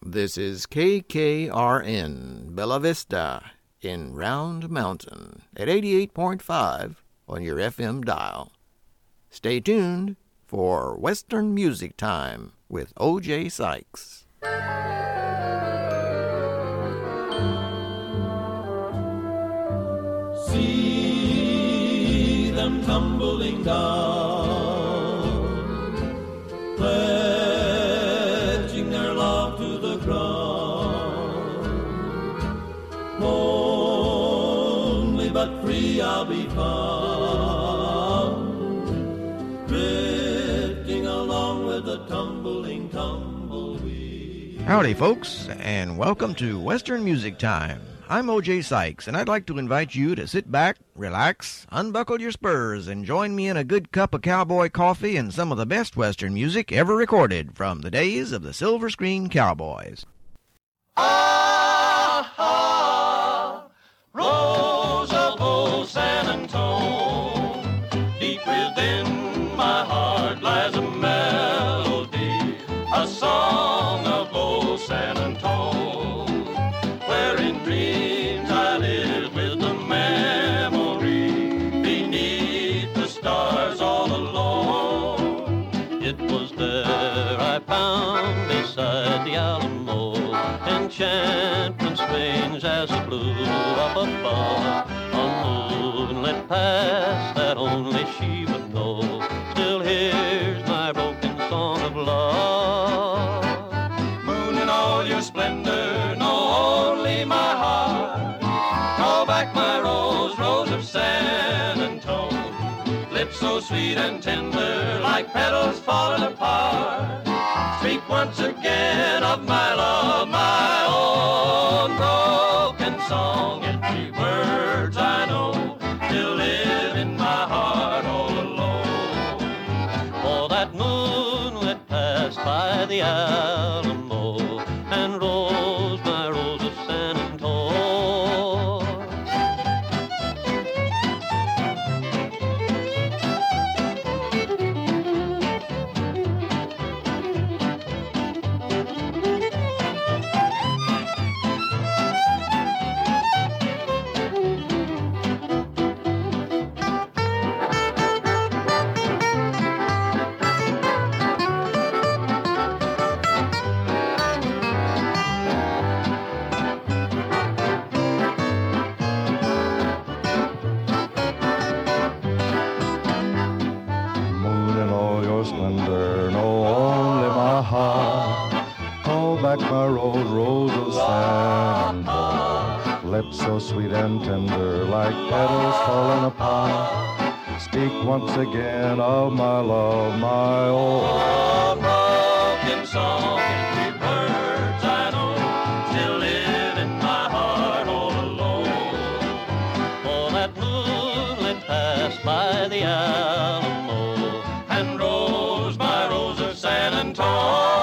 This is KKRN Bella Vista in Round Mountain at 88.5 on your FM dial. Stay tuned for Western Music Time with O.J. Sykes. See them tumbling down, pledging their love to the ground. Lonely but free I'll be found, drifting along with the tumbling tumbleweed. Howdy, folks, and welcome to Western Music Time. I'm O.J. Sykes, and I'd like to invite you to sit back, relax, unbuckle your spurs, and join me in a good cup of cowboy coffee and some of the best Western music ever recorded from the days of the Silver Screen Cowboys. Ah, Rose of old San Antone, deep within my heart lies a melody, a song of old San Antone, where in dreams I live with the memory beneath the stars all alone. It was there I found beside the Alamo enchantment strange as the blue up above, a moonlit past that only she would know. Still hears my broken song of love. Moon in all your splendor, know only my heart. Call back my rose, rose of San Antone. Lips so sweet and tender, like petals falling apart. Speak once again of my love, my own broken song. Every words I know still live in my heart all alone. For that moonlit passed by the Alamo and rose my rose of San Antone. Moon in all your splendor, know only my heart. Call back my rose, rose of San Antone. Lips so sweet and tender, like petals falling apart. Speak once again of my love, my own. A broken song, every words I know still live in my heart all alone. For that moonlit passed by the Alamo and rose my rose of San Antone.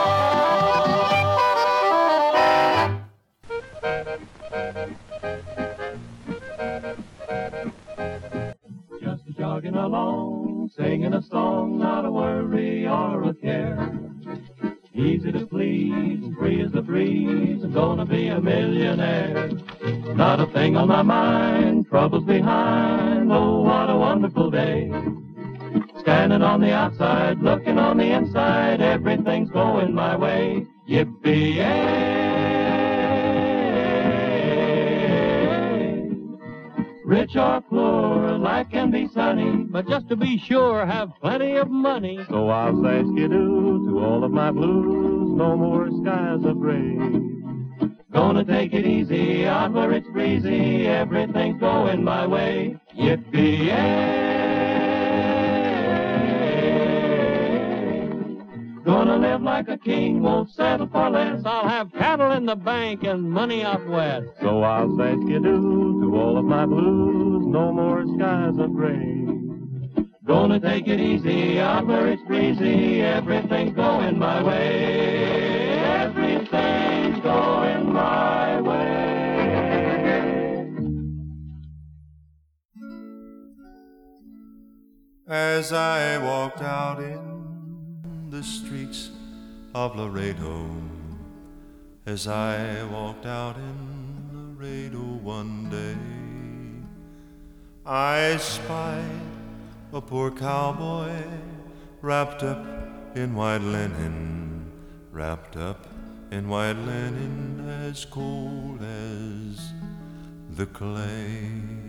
Just jogging along, singing a song, not a worry or a care. Easy to please, free as the breeze, I'm gonna be a millionaire. Not a thing on my mind, troubles behind, oh, what a wonderful day. Standing on the outside, looking on the inside, everything's going my way. Yippee-yay! Rich or poor, life can be sunny, but just to be sure, have plenty of money. So I'll say skidoo to all of my blues, no more skies of gray. Gonna take it easy, out where it's breezy, everything's going my way. Yippee-yay! Gonna live like a king, won't settle for less. I'll have cattle in the bank and money out west. So I'll say skidoo to all of my blues, no more skies of gray. Gonna take it easy, out where it's breezy, everything's going my way. Everything's going my way. As I walked out in the streets of Laredo, as I walked out in Laredo one day. I spied a poor cowboy wrapped up in white linen, wrapped up in white linen, as cold as the clay.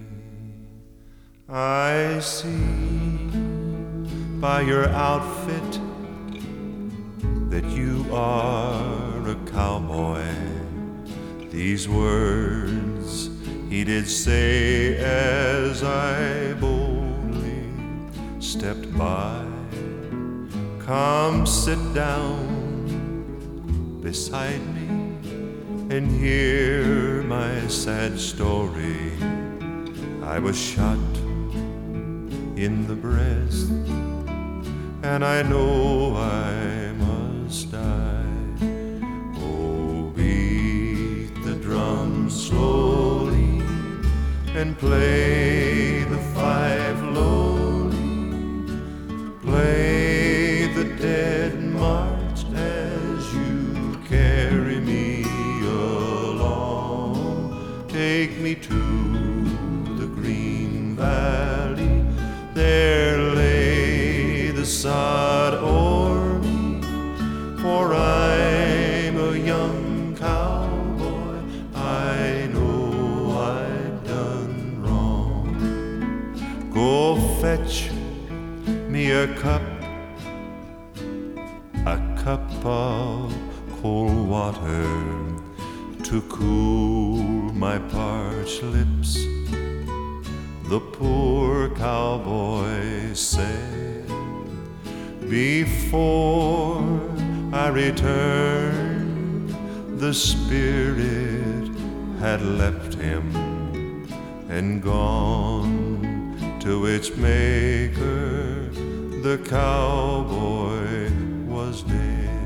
I see by your outfit that you are a cowboy. These words he did say as I boldly stepped by. Come sit down beside me and hear my sad story. I was shot in the breast, and I know I must die. Oh, beat the drum slowly and play the five lowly. Play the dead march as you carry me along. Take me to the green valley, there lay the sod o'er me, for I'm a young cowboy, I know I've done wrong. Go fetch me a cup of cold water to cool my parched lips. The poor cowboy said, before I returned, the spirit had left him and gone to its maker. The cowboy was dead.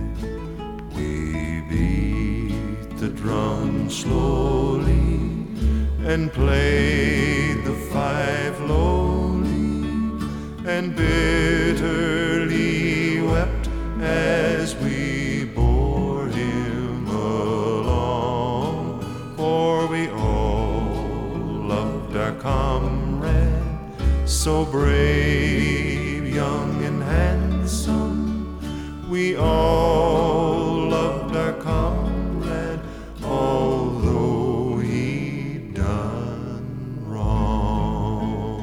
We beat the drum slowly and played the five lowly, and bitterly wept as we bore him along. For we all loved our comrade, so brave, young and handsome. We all loved our comrade, although he'd done wrong.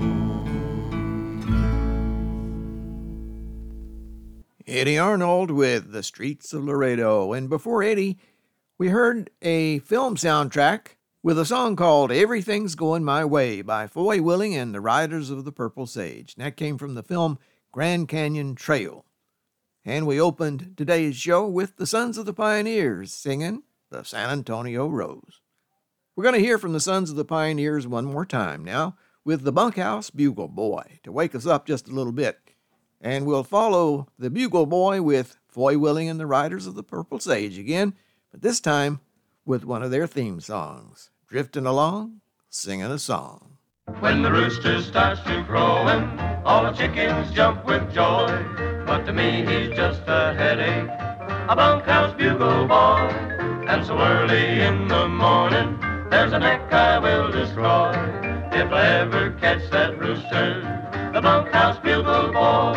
Eddie Arnold with The Streets of Laredo. And before Eddie, we heard a film soundtrack with a song called Everything's Going My Way by Foy Willing and the Riders of the Purple Sage. And that came from the film Grand Canyon Trail. And we opened today's show with the Sons of the Pioneers singing the San Antonio Rose. We're going to hear from the Sons of the Pioneers one more time now with the Bunkhouse Bugle Boy to wake us up just a little bit. And we'll follow the Bugle Boy with Foy Willing and the Riders of the Purple Sage again, but this time with one of their theme songs, Drifting Along, Singing a Song. When the rooster starts to crowing, all the chickens jump with joy. But to me he's just a headache, a bunkhouse bugle boy. And so early in the morning, there's a neck I will destroy. If I ever catch that rooster, the bunkhouse bugle boy.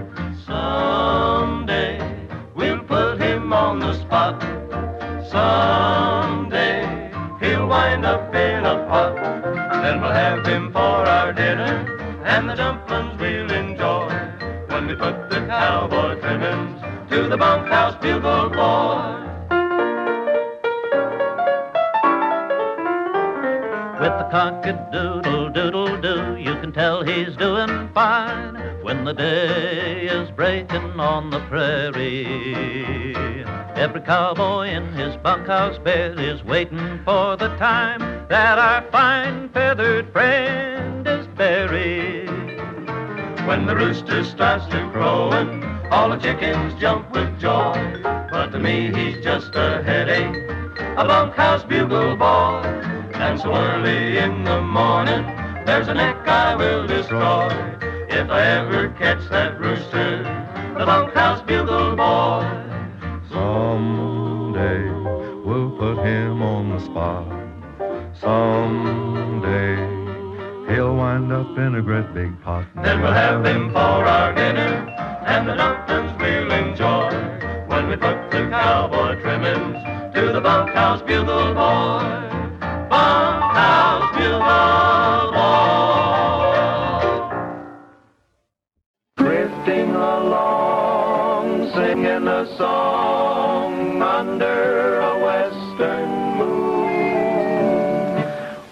Someday we'll put him on the spot. Someday he'll wind up in a pot. Then we'll have him for our dinner, and the dumplings we'll enjoy when we put the cowboy trimmings to the bunkhouse bugle boy. With the cock-a-doodle-doodle-doo, you can tell he's doing fine when the day is breaking on the prairie. Every cowboy in his bunkhouse bed is waiting for the time that our fine feathered friend is buried. When the rooster starts to crowing, all the chickens jump with joy. But to me he's just a headache, a bunkhouse bugle boy. And so early in the morning, there's a neck I will destroy. If I ever catch that rooster, the bunkhouse bugle boy. Someday we'll put lined up in a great big pot. Then we'll have them for our dinner, and the doctors will enjoy when we put the cowboy trimmings to the bunkhouse bugle boy. Bunkhouse bugle boy. Drifting along, singing a song under a western moon.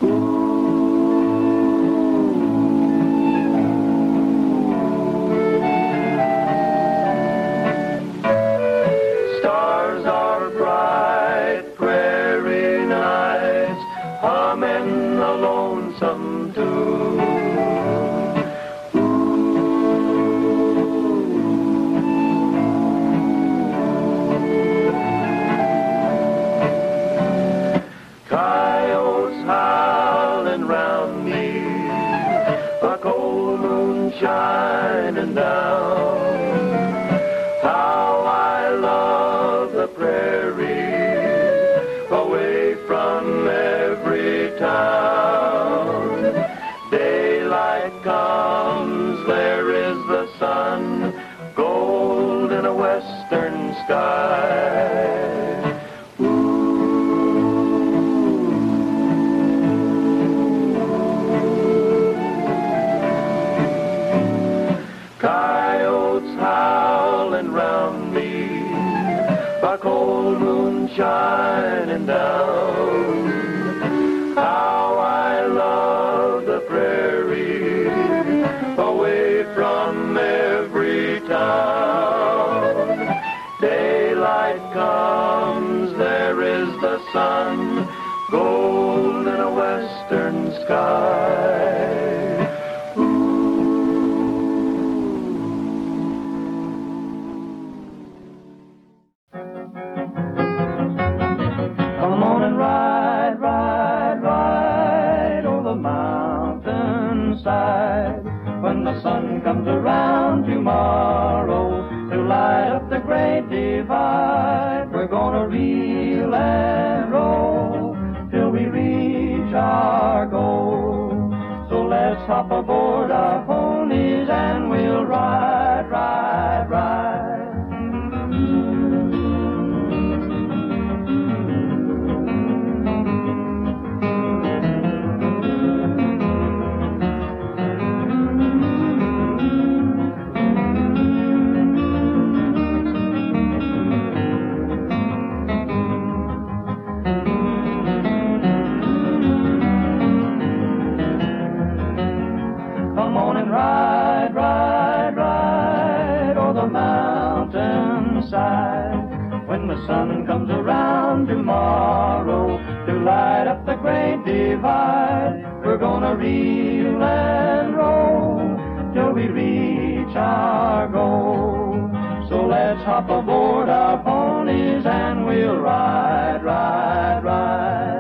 Stars are bright, prairie nights, humming a lonesome tune. Coyotes howling round me, a cold moon shining down. How I love the prairie, away from every town. Daylight comes, there is the sun, gold in a western sky. Coyotes howling round me, a cold moon shining down. How I love the prairie, away from every town. Daylight comes, there is the sun, gold in a western sky. Come on and ride, ride, ride o'er the mountainside. When the sun comes around tomorrow to light up the great divide, we're gonna reel and roll till we reach our goal. So let's hop aboard our ponies and we'll ride, ride, ride. Come on and ride, ride, ride o'er the mountainside. When the sun comes around tomorrow to light up the great divide, we're gonna reel and roll till we reach our goal. So let's hop aboard our ponies and we'll ride, ride, ride.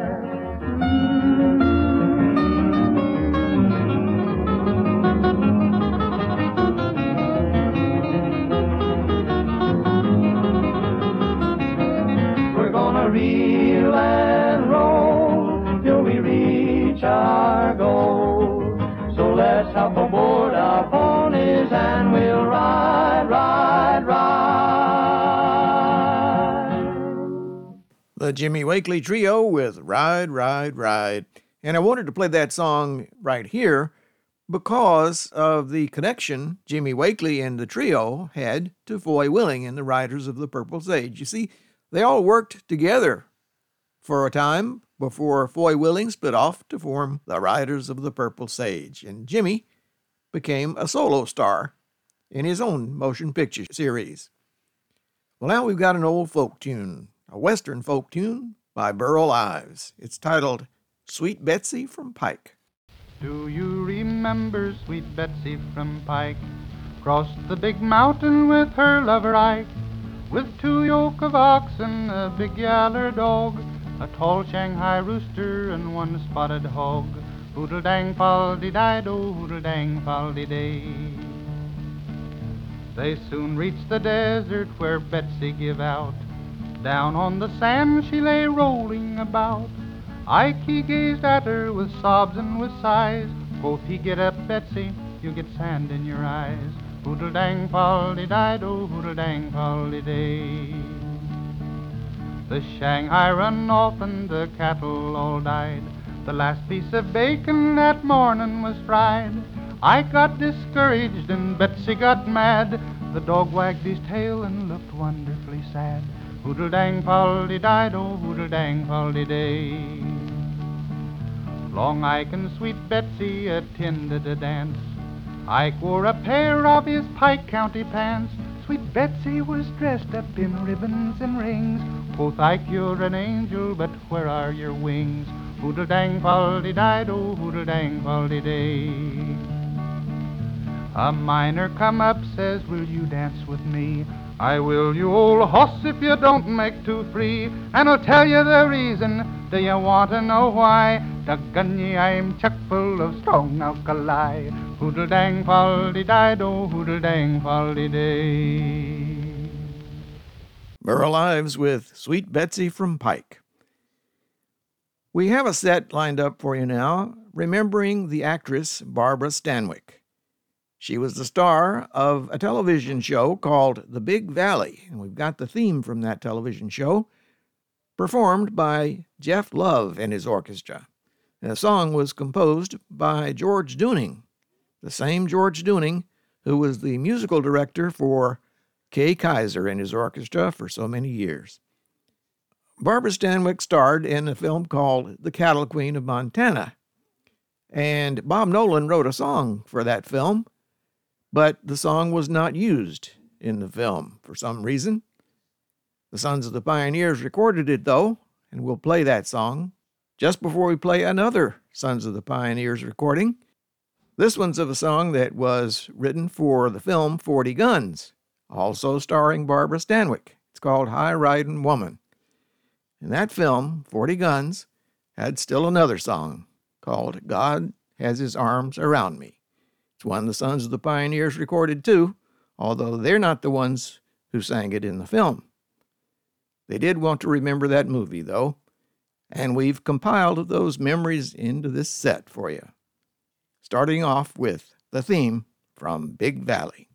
Reel and roll till we reach our goal. So let's hop aboard our ponies and we'll ride, ride, ride. The Jimmy Wakely Trio with Ride, Ride, Ride. And I wanted to play that song right here because of the connection Jimmy Wakely and the trio had to Foy Willing and the Riders of the Purple Sage. You see, they all worked together for a time before Foy Willing split off to form the Riders of the Purple Sage, and Jimmy became a solo star in his own motion picture series. Well, now we've got an old folk tune, a Western folk tune by Burl Ives. It's titled Sweet Betsy from Pike. Do you remember sweet Betsy from Pike? Crossed the big mountain with her lover Ike, with 2 yoke of oxen, a big yaller dog, a tall Shanghai rooster, and 1 spotted hog. Hoodle-dang-fal-de-dido, hoodle-dang-fal-de-day. They soon reached the desert where Betsy give out. Down on the sand she lay rolling about. Ike he gazed at her with sobs and with sighs, Quoth he, get up, Betsy, you get sand in your eyes. Hoodle-dang-fall-de-dido, hoodle-dang-fall-de-day. The Shanghai run off and the cattle all died. The last piece of bacon that morning was fried. I got discouraged and Betsy got mad. The dog wagged his tail and looked wonderfully sad. Hoodle-dang-fall-de-dido, hoodle-dang-fall-de-day. Long Ike and sweet Betsy attended a dance. Ike wore a pair of his Pike County pants. Sweet Betsy was dressed up in ribbons and rings. Quoth Ike, you're an angel, but where are your wings? Hoodle-dang-fall-de-dido, hoodle-dang-fall-de-day. A miner come up, says, will you dance with me? I will, you old hoss, if you don't make too free. And I'll tell you the reason. Do you want to know why? Doggone ye, I'm chock full of strong alkali. Hoodle-dang-fall-de-dido, hoodle-dang-fall-de-day. Burl Ives with Sweet Betsy from Pike. We have a set lined up for you now, remembering the actress Barbara Stanwyck. She was the star of a television show called The Big Valley, and we've got the theme from that television show, performed by Jeff Love and his orchestra. And the song was composed by George Dooning, the same George Dooning who was the musical director for Kay Kaiser and his orchestra for so many years. Barbara Stanwyck starred in a film called The Cattle Queen of Montana, and Bob Nolan wrote a song for that film, but the song was not used in the film for some reason. The Sons of the Pioneers recorded it, though, and we'll play that song just before we play another Sons of the Pioneers recording. This one's of a song that was written for the film 40 Guns, also starring Barbara Stanwyck. It's called High Ridin' Woman. And that film, 40 Guns, had still another song called God Has His Arms Around Me. It's one the Sons of the Pioneers recorded too, although they're not the ones who sang it in the film. They did want to remember that movie, though, and we've compiled those memories into this set for you, starting off with the theme from Big Valley.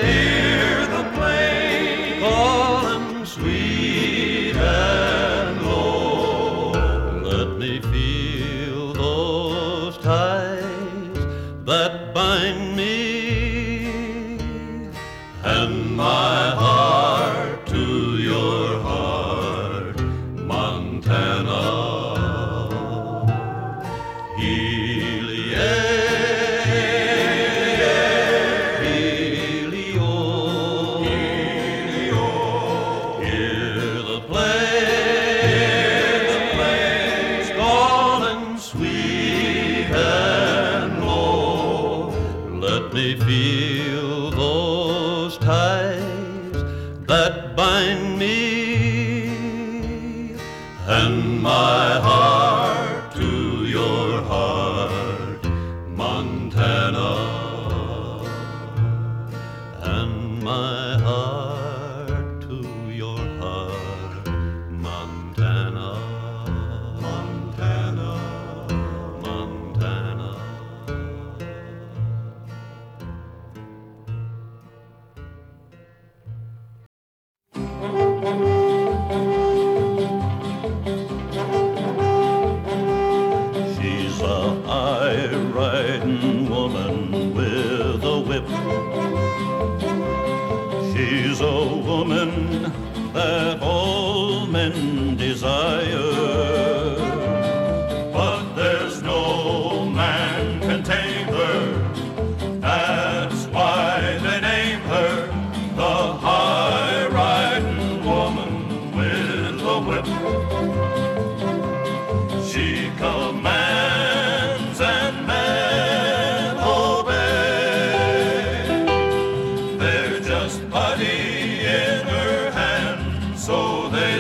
hear the plane calling sweet and low. Let me feel those ties that bind me and my heart to your heart, Montana. Feel those ties that bind me and my heart to your heart, Montana, and my heart to your heart, Montana, Montana, Montana. She's a high-riding woman with a whip. She's a woman that all men desire. But there's no man can tame her. That's why they name her the high-riding woman with a whip. She commands and men obey. They're just putty in her hand, so they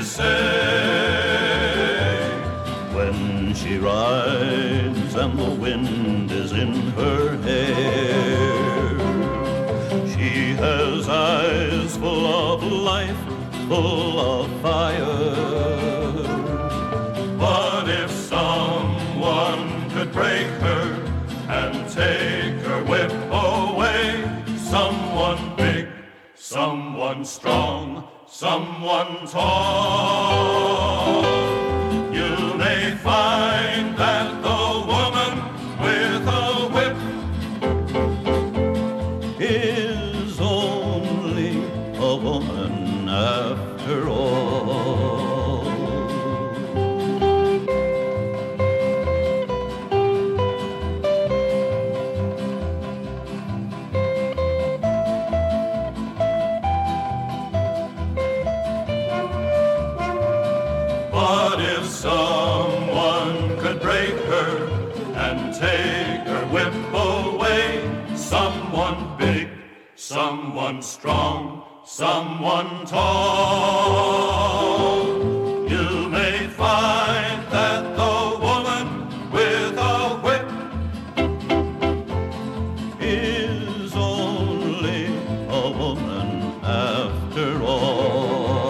say. When she rides and the wind is in her hair, she has eyes full of life, full of fire. But if someone could break her and take her whip away, someone big, someone strong, someone tall, you may find that the woman with a whip is only a woman after all. But if someone could break her and take her whip away, someone big, someone strong, someone tall, you may find that the woman with a whip is only a woman after all.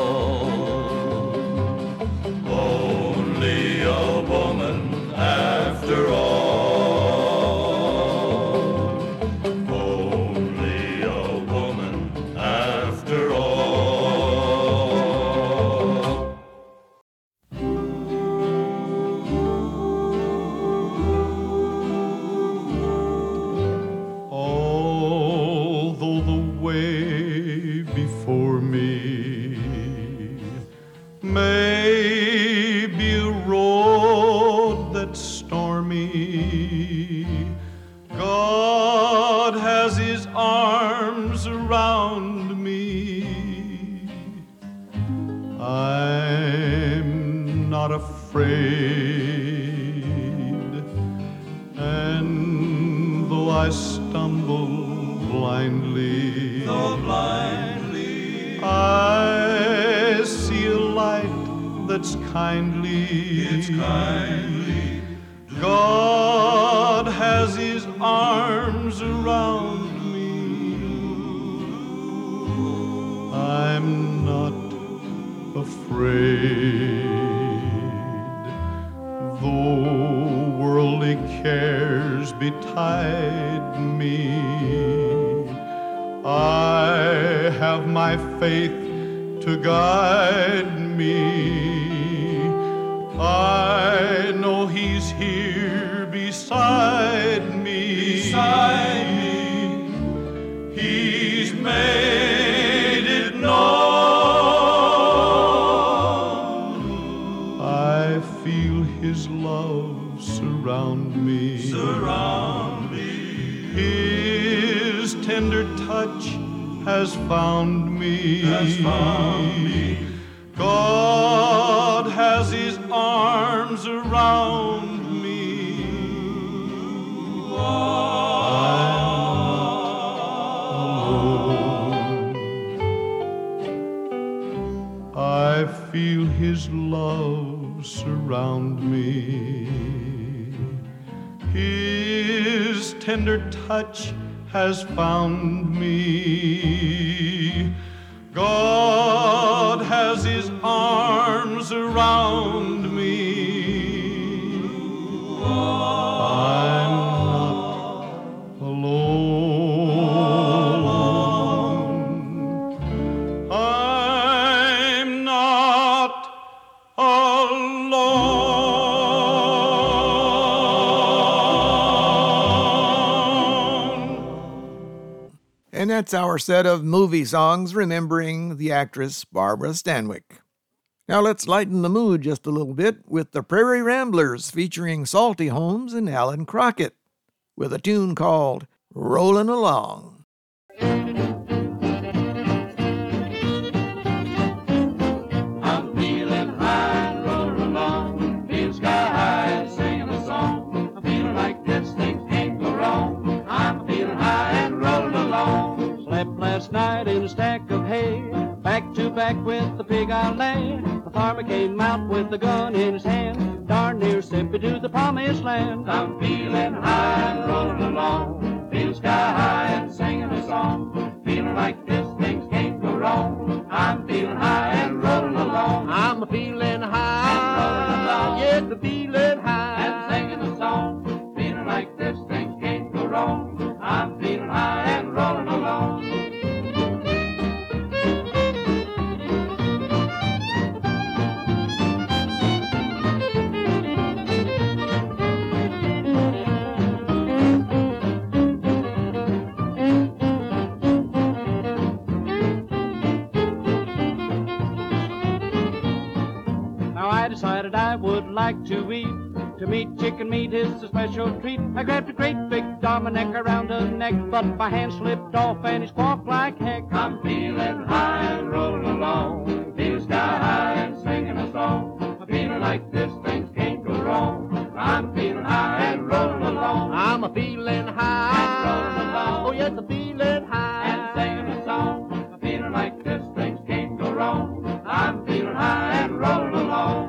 Only a woman after all. Only a woman after all. Although the way before me may be a road that's stormy, God has his arms around me. I'm not afraid, and though I stumble blindly, I see a light that's kindly. It's kindly. God has his arms around me. I'm not afraid, though worldly cares betide me. I have my faith to guide me. I know he's here beside me. He's made it known. I feel his love surround me. His tender touch has found me. God has his arms around me. I feel his love surround me. His tender touch has found me. God has his arms around me. I'm not alone. I'm not alone. And that's our set of movie songs remembering the actress Barbara Stanwyck. Now let's lighten the mood just a little bit with the Prairie Ramblers featuring Salty Holmes and Alan Crockett with a tune called Rollin' Along. I'm feeling high and rolling along, feeling sky high and singing a song. I'm feeling like this, things can't go wrong. I'm feeling high and rolling along. Slept last night in a stack of hay, back to back with the pig I lay. The farmer came out with a gun in his hand, darn near sent me to the promised land. I'm feeling high and rolling along, feeling sky high and singing a song. Feeling like this, things can't go wrong. I'm feeling high and rolling along. I'm feeling high and rolling along. Yes, I'm feeling high and singing a song. Feeling like this, things can't go wrong. I'm feeling high and rolling along. I decided I would like to eat. To me, chicken meat is a special treat. I grabbed a great big Dominic around her neck, but my hand slipped off and it squawked like heck. I'm feeling high and rolling along, feeling sky high and singing a song. I'm feeling like this, things can't go wrong. I'm feeling high and rolling along. I'm a feeling high and rolling along. Oh yes, I'm feeling high and singing a song. I'm feeling like this, things can't go wrong. I'm feeling high and rolling along.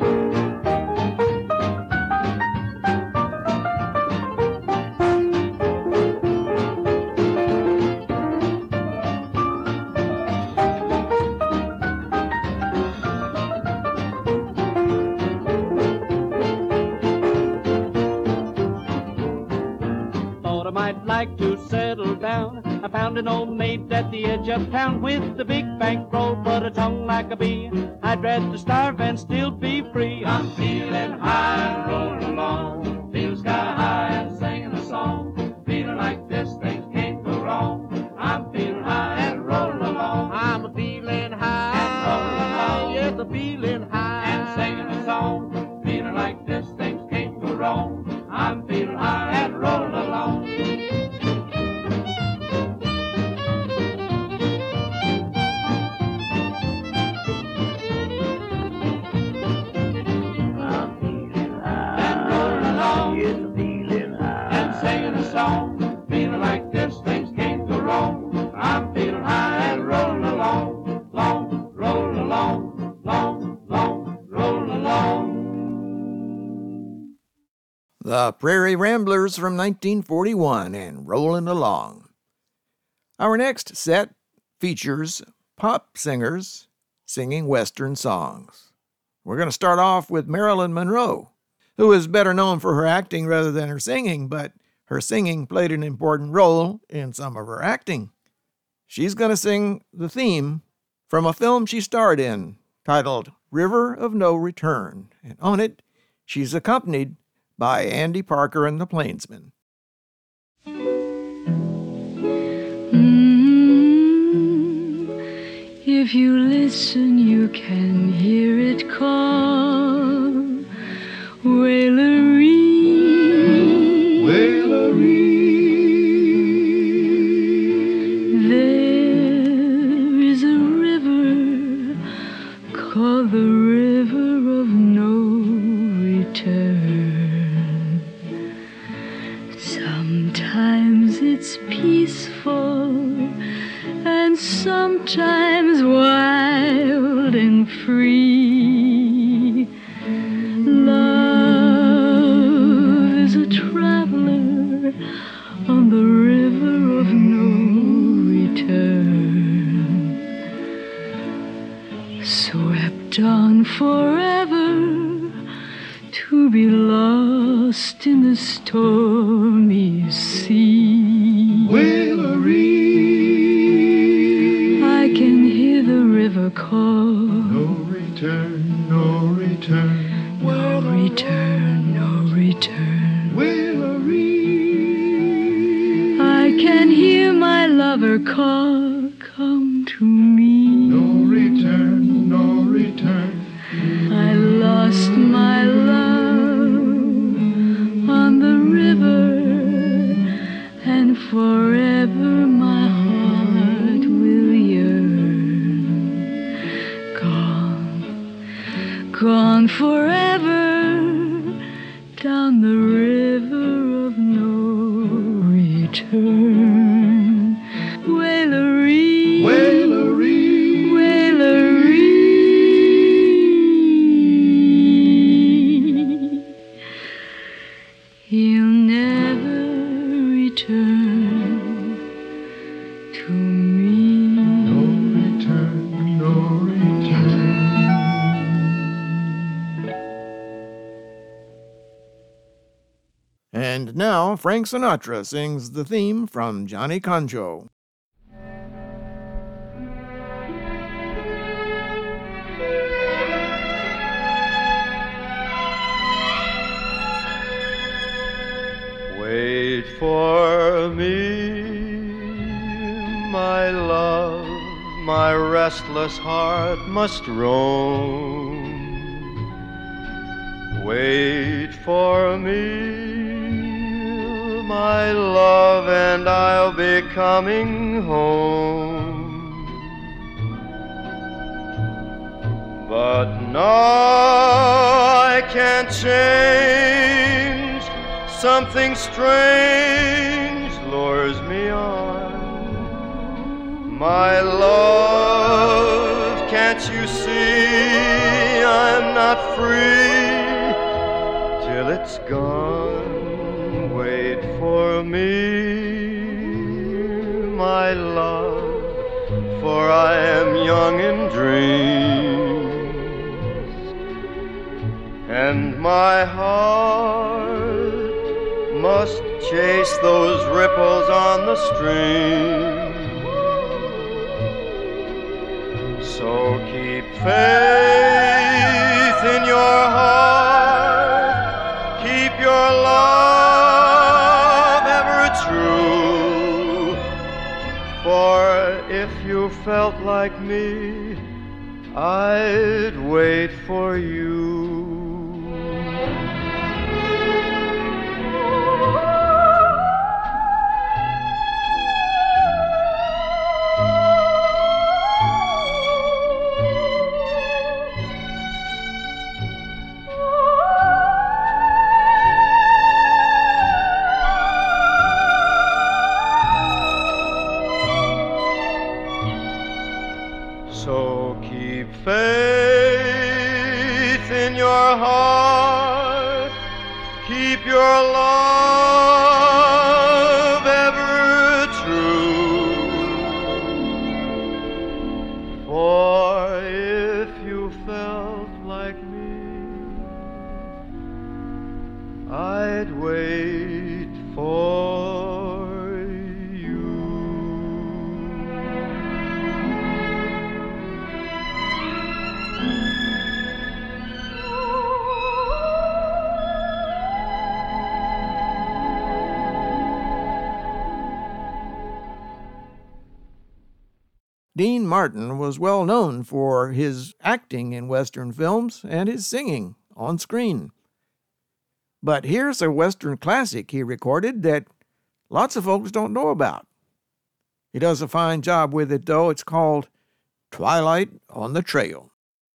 Thought I might like to settle down. I found an old maid at the edge of town with a big bankroll but a tongue like a bee. I'd rather starve and still be free. I'm feeling high and rolling along, feeling sky high and singing a song. Feeling like this, things can't go wrong. I'm feeling high and rolling along. I'm feeling high and rolling along. Yes, I'm feeling high and singing a song. Feeling like this, things can't go wrong. I'm feeling high and rolling along. Feeling like this, things can't go wrong. I'm feeling high and rolling along, long, rolling along, long, rolling along. The Prairie Ramblers from 1941 and Rollin' Along. Our next set features pop singers singing Western songs. We're going to start off with Marilyn Monroe, who is better known for her acting rather than her singing, but her singing played an important role in some of her acting. She's going to sing the theme from a film she starred in titled River of No Return. And on it, she's accompanied by Andy Parker and the Plainsmen. If you listen, you can hear it call, Waileree, Waileree. There is a river called the River of No Return. Sometimes it's peaceful, and sometimes wild and free. Love is a traveler on the river of no return, swept on forever to be lost in the stormy sea. Waileree, I can hear the river call. No return, no return. No return, no return. Waileree, I can hear my lover call. Come to me. No return, no return. I lost my love on the river, and forever my heart will yearn. Gone forever down the river of no return. Waileree, Waileree, Waileree. He'll never return to me. No return, no return. And now Frank Sinatra sings the theme from Johnny Concho. Wait for me, my love, my restless heart must roam. Wait for me, my love, and I'll be coming home. But now I can't change. Something strange lures me on. My love, can't you see I'm not free till it's gone? Wait for me, my love, for I am young in dreams, and my heart must chase those ripples on the stream. So keep faith in your heart, keep your love ever true, for if you felt like me, I'd wait for you. So keep faith in your heart, keep your love ever true, for if you felt like me, I'd wait for you. Dean Martin was well known for his acting in Western films and his singing on screen. But here's a Western classic he recorded that lots of folks don't know about. He does a fine job with it, though. It's called Twilight on the Trail.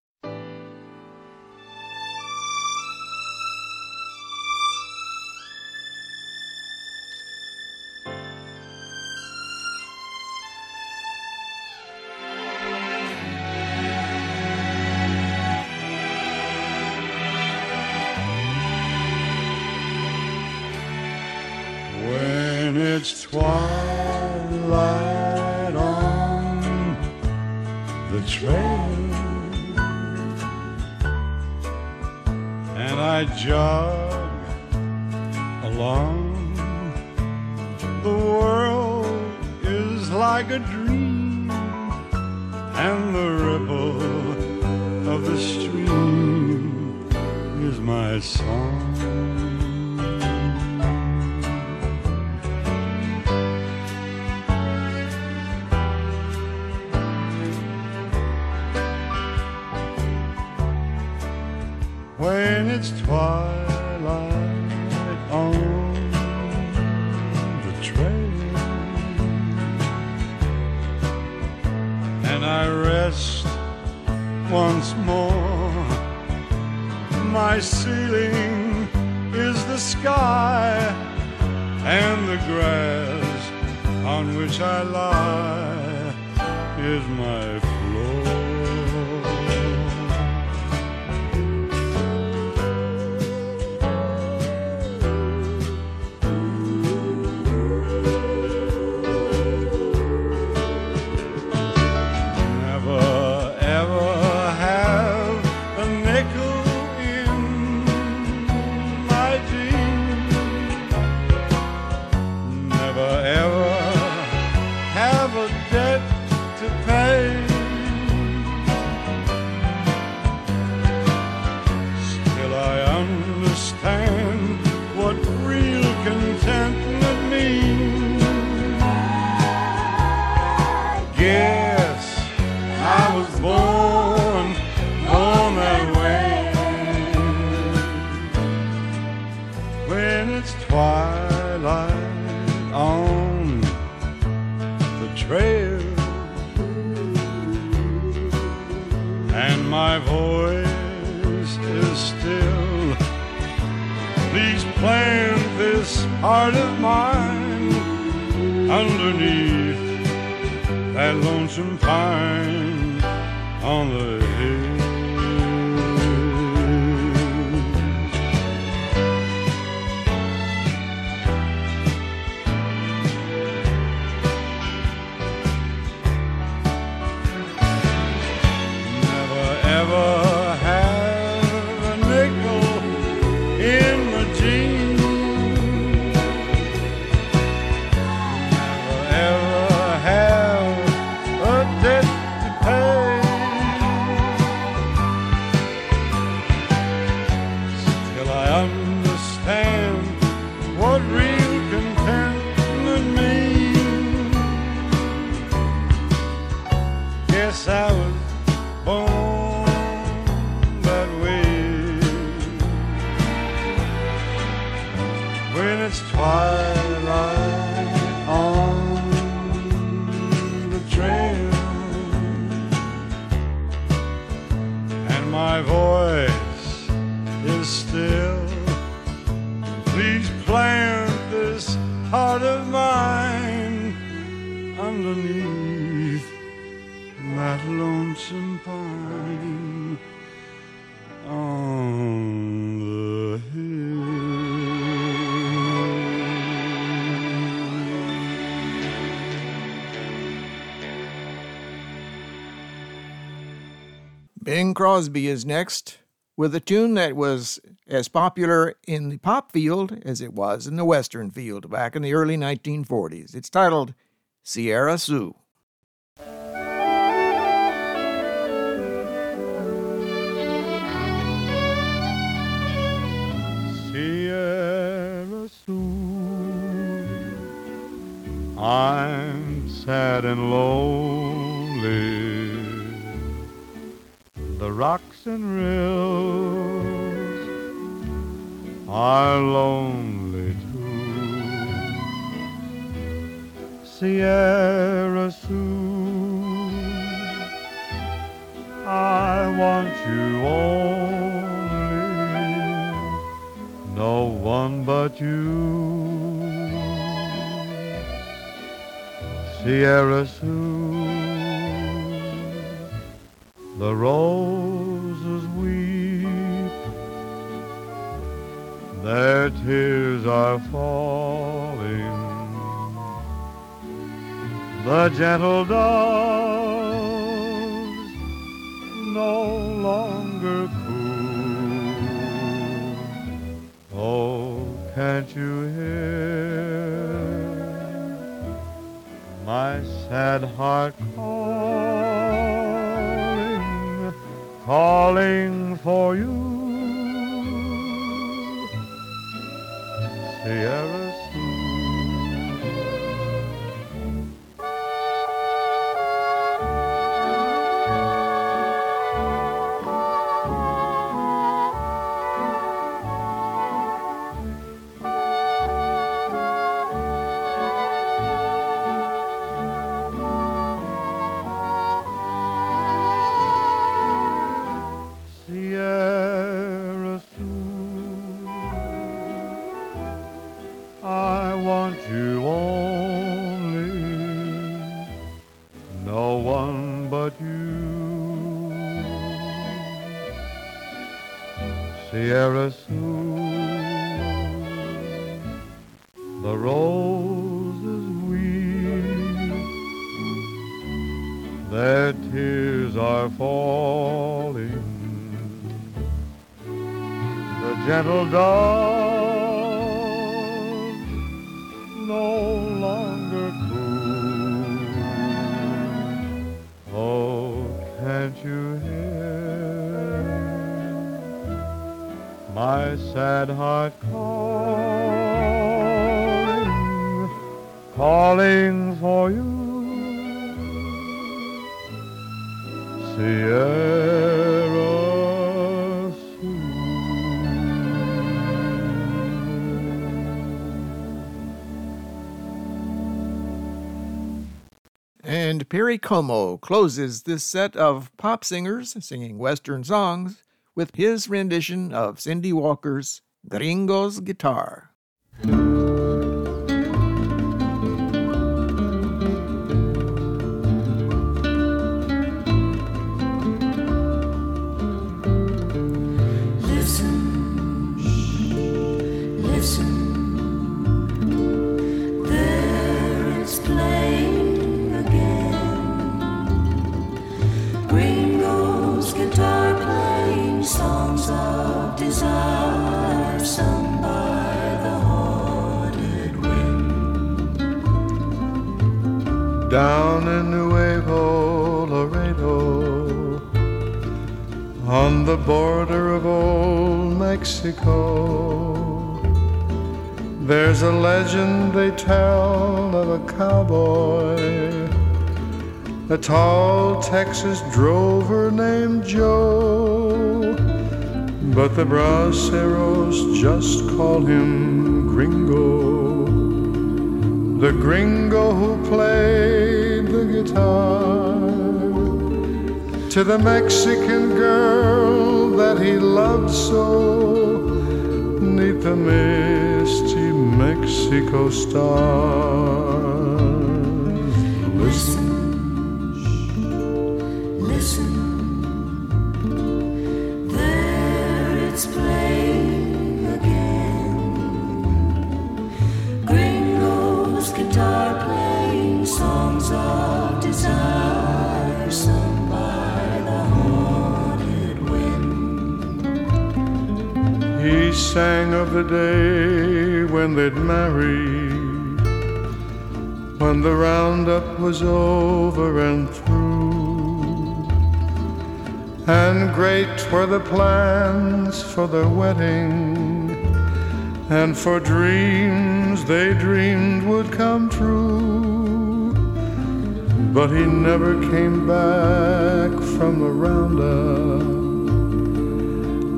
When it's twilight on the trail and I jog along, the world is like a dream, and the ripple of the stream is my song. When it's twilight on the trail and I rest once more, my ceiling is the sky, and the grass on which I lie is my floor. Heart of mine underneath that lonesome pine on the hill. Never ever have a nickel in the jeans. Bing Crosby is next with a tune that was as popular in the pop field as it was in the western field back in the early 1940s. It's titled Sierra Sioux. Sierra Sioux, I'm sad and lonely. rocks and rills are lonely too. Sierra Sue, I want you only, no one but you. Sierra Sue, the roses weep, their tears are falling, the gentle doves no longer coo. Oh, can't you hear my sad heart calling for you? Sierra Sue. Sierra Sue, the roses weep, their tears are falling, the gentle doves no longer coo. Oh, can't you hear my sad heart calling for you? Sierra Sue. And Perry Como closes this set of pop singers singing Western songs with his rendition of Cindy Walker's Gringo's Guitar. Songs of desire sung by the haunted wind. Down in Nuevo Laredo, on the border of old Mexico, there's a legend they tell of a cowboy, a tall Texas drover named Joe, but the braceros just call him Gringo, the Gringo who played the guitar to the Mexican girl that he loved so, 'neath the misty Mexico stars. Listen, listen, there it's playing again. Gringo's guitar playing songs of desire sung by the haunted wind. He sang of the day when they'd marry, when the roundup was over and through, and great were the plans for their wedding, and for dreams they dreamed would come true. But he never came back from the roundup,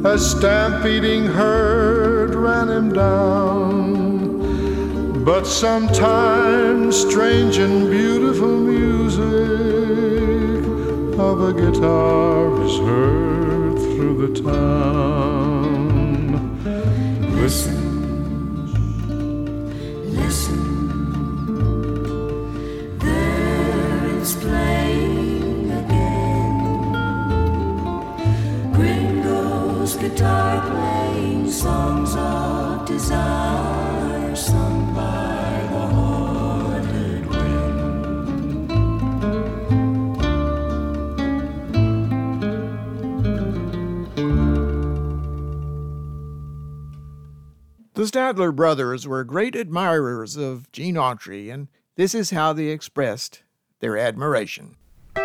a stampeding herd ran him down. But sometimes strange and beautiful music of a guitar is heard through the town. Listen, listen, there it's playing again. Gringo's guitar playing songs of desire sung by the haunted wind. The Statler brothers were great admirers of Gene Autry, and this is how they expressed their admiration.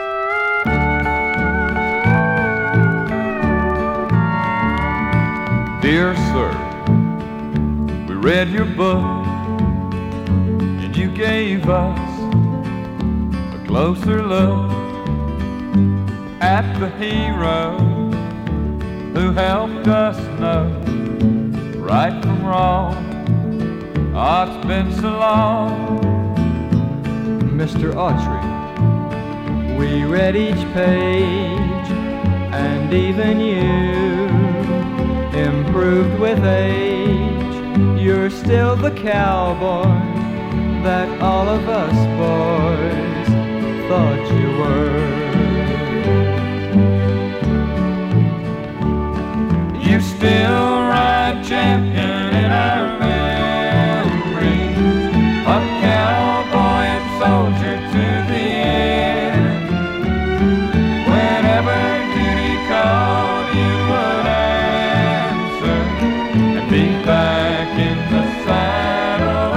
Dear sir, we read your book and you gave us a closer look at the hero who helped us know right from wrong. Oh, it's been so long. Mr. Autry, we read each page, and even you improved with age. You're still the cowboy that all of us boys thought you were. You still ride champion in our memory, a cowboy and soldier to the end. Whenever duty called, you would answer and be back in the saddle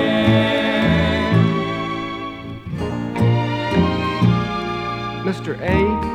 again. Mr. A,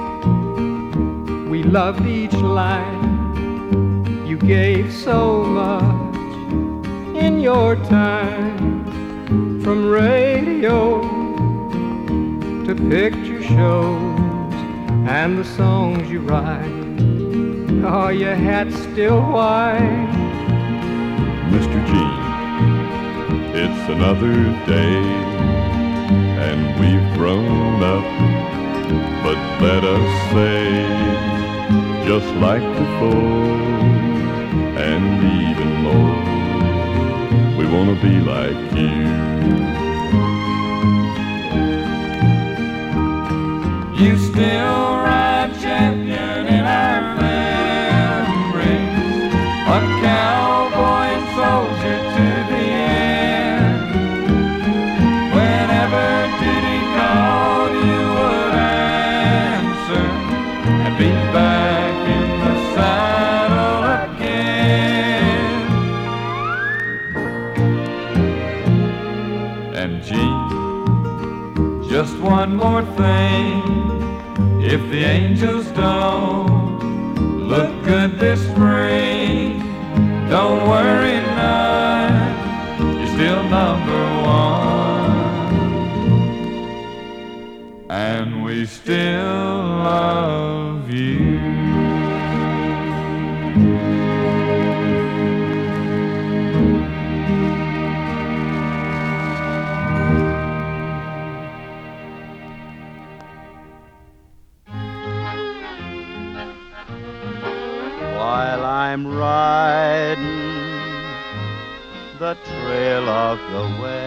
we loved each line. You gave so much in your time, from radio to picture shows and the songs you write. Oh, your hat's still white. Mr. Gene, it's another day, and we've grown up, but let us say, just like before, and even more, we want to be like you. You still ride champion in our memories, a cowboy and soldier to the end. Whenever duty called, you would answer and be back in the saddle again. And Gene, just one more thing. If the angels don't look good this spring, don't worry none, you're still number one, and we still love you. While I'm riding the trail of the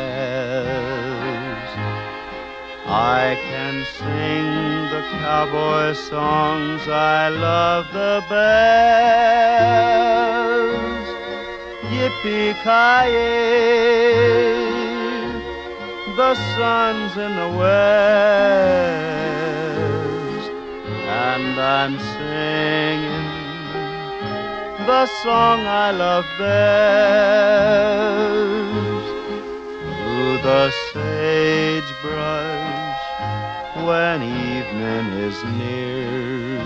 West, I can sing the cowboy songs I love the best. Yippee-ki-yay, the sun's in the west, and I'm singing the song I love best. Through the sagebrush when evening is near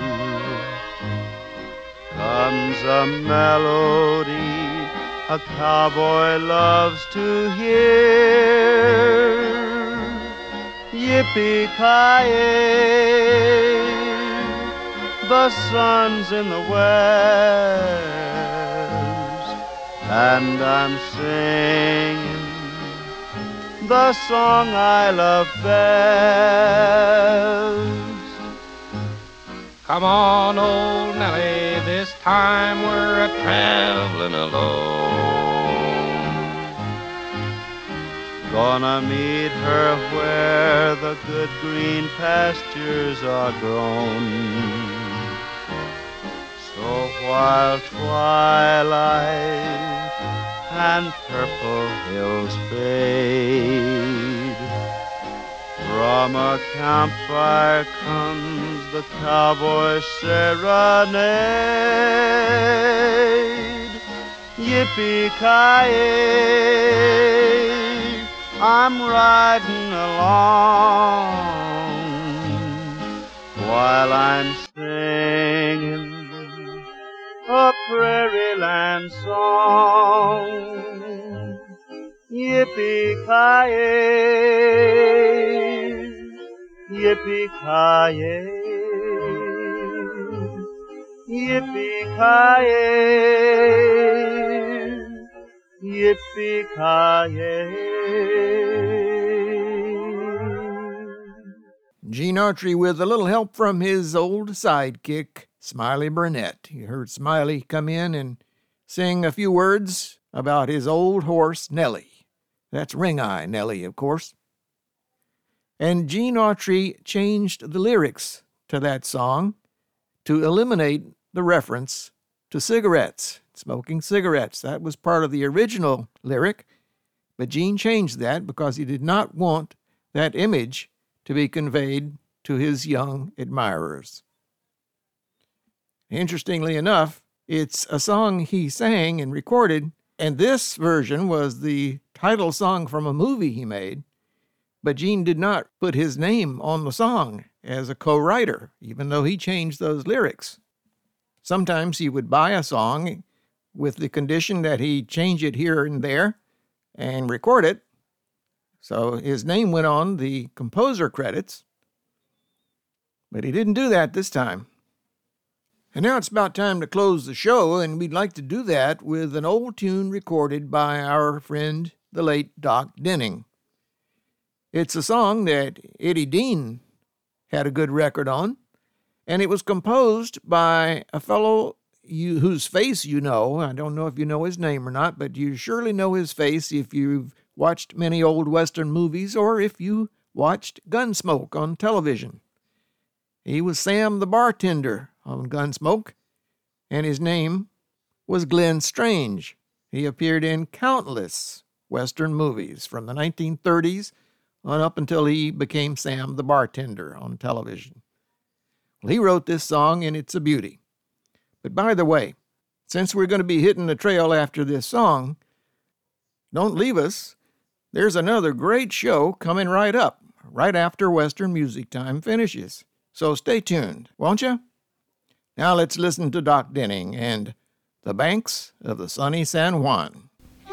comes a melody a cowboy loves to hear. Yippee-ki-yay, the sun's in the west, and I'm singing the song I love best. Come on, old Nellie, this time we're a-traveling alone. Gonna meet her where the good green pastures are grown. So while twilight and purple hills fade, from a campfire comes the cowboy serenade. Yippee-ki-yay, I'm riding along while I'm singing a prairie land song. Yippee-ki-yay, yippee-ki-yay, yippee-ki-yay, yippee-ki-yay. Gene Autry with a little help from his old sidekick, Smiley Burnett. You heard Smiley come in and sing a few words about his old horse, Nellie. That's Ring Eye Nellie, of course. And Gene Autry changed the lyrics to that song to eliminate the reference to cigarettes, smoking cigarettes. That was part of the original lyric, but Gene changed that because he did not want that image to be conveyed to his young admirers. Interestingly enough, it's a song he sang and recorded, and this version was the title song from a movie he made, but Gene did not put his name on the song as a co-writer, even though he changed those lyrics. Sometimes he would buy a song with the condition that he change it here and there and record it, so his name went on the composer credits, but he didn't do that this time. And now it's about time to close the show, and we'd like to do that with an old tune recorded by our friend, the late Doc Denning. It's a song that Eddie Dean had a good record on, and it was composed by a fellow whose face you know. I don't know if you know his name or not, but you surely know his face if you've watched many old Western movies or if you watched Gunsmoke on television. He was Sam the bartender on Gunsmoke, and his name was Glenn Strange. He appeared in countless Western movies from the 1930s on up until he became Sam the bartender on television. Well, he wrote this song, and it's a beauty. But by the way, since we're going to be hitting the trail after this song, don't leave us. There's another great show coming right up, right after Western Music Time finishes. So stay tuned, won't you? Now let's listen to Doc Denning and The Banks of the Sunny San Juan.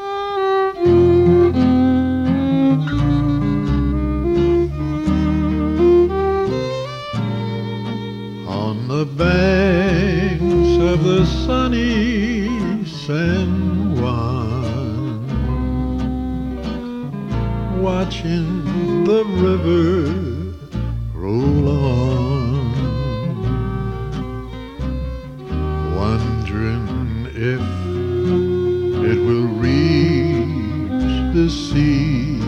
On the banks of the sunny San Juan, watching the river roll on, wondering if it will reach the sea,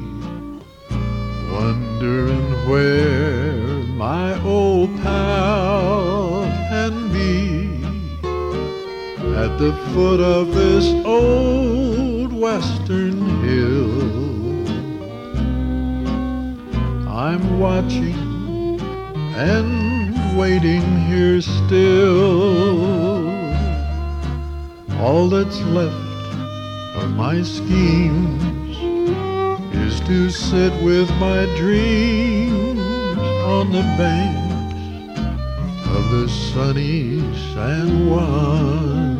wondering where my old pal can be, at the foot of this old western hill. I'm watching and waiting here still. All that's left of my schemes is to sit with my dreams on the banks of the sunny San Juan.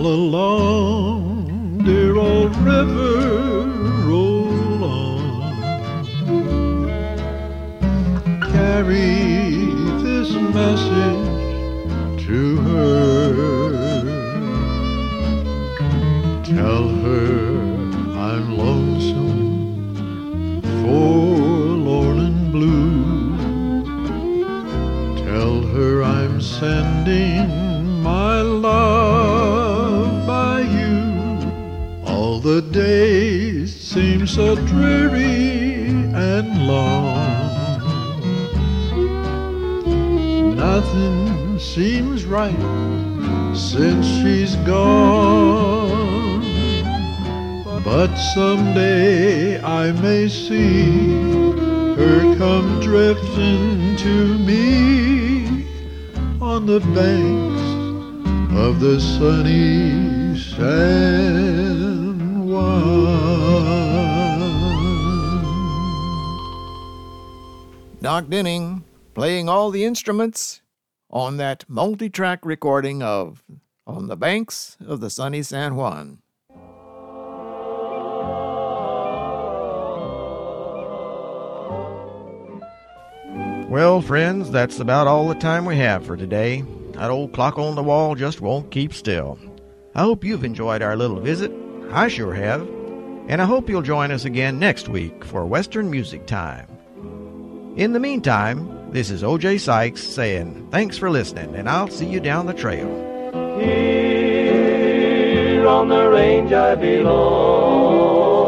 all along, dear old river, roll on. Carry this message to her. Tell her I'm lonesome, forlorn and blue. Tell her I'm sending my love by you. All the days seem so dreary and long. Nothing seems right since she's gone. But someday I may see her come drifting to me on the banks of the sunny San Juan. Doc Denning playing all the instruments on that multi-track recording of On the Banks of the Sunny San Juan. Well, friends, that's about all the time we have for today. That old clock on the wall just won't keep still. I hope you've enjoyed our little visit. I sure have. And I hope you'll join us again next week for Western Music Time. In the meantime, this is O.J. Sykes saying thanks for listening, and I'll see you down the trail. Here on the range I belong.